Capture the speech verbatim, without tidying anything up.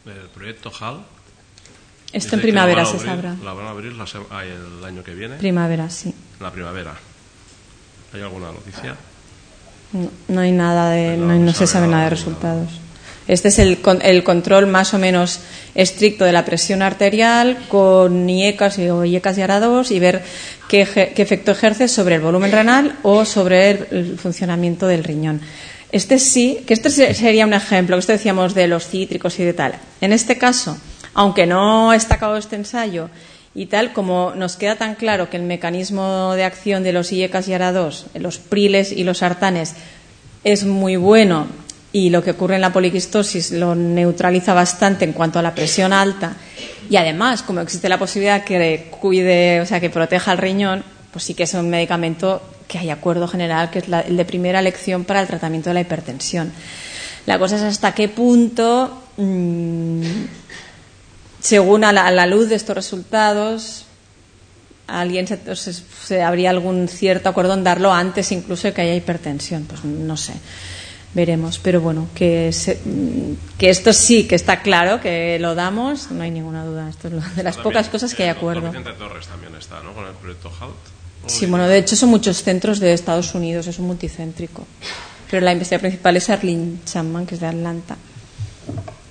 El proyecto H A L. Esto en primavera se abrir, sabrá. La van a abrir la, el año que viene. Primavera, sí. La primavera. ¿Hay alguna noticia? No, no hay nada de, no, no, no se sabe nada de resultados. Este es el, el control más o menos estricto de la presión arterial con I E C A S o I E C A S y ARA dos y ver qué, qué efecto ejerce sobre el volumen renal o sobre el, el funcionamiento del riñón. Este sí, que este sería un ejemplo, que esto decíamos de los cítricos y de tal. En este caso, aunque no está acabado este ensayo y tal, como nos queda tan claro que el mecanismo de acción de los I E C A S y ARA dos, los priles y los sartanes, es muy bueno y lo que ocurre en la poliquistosis lo neutraliza bastante en cuanto a la presión alta y además, como existe la posibilidad que cuide, o sea, que proteja el riñón, pues sí que es un medicamento que hay acuerdo general que es la, el de primera elección para el tratamiento de la hipertensión. La cosa es hasta qué punto, mmm, según a la, a la luz de estos resultados, alguien se, se, se habría algún cierto acuerdo en darlo antes incluso de que haya hipertensión. Pues no sé, veremos. Pero bueno, que, se, que esto sí que está claro, que lo damos, no hay ninguna duda. Esto es lo, de las pocas cosas que hay acuerdo. Vicente Torres también está, ¿no? Con el proyecto H A L T. Sí, bueno, de hecho son muchos centros de Estados Unidos, es un multicéntrico. Pero la investigación principal es Arlene Chapman, que es de Atlanta.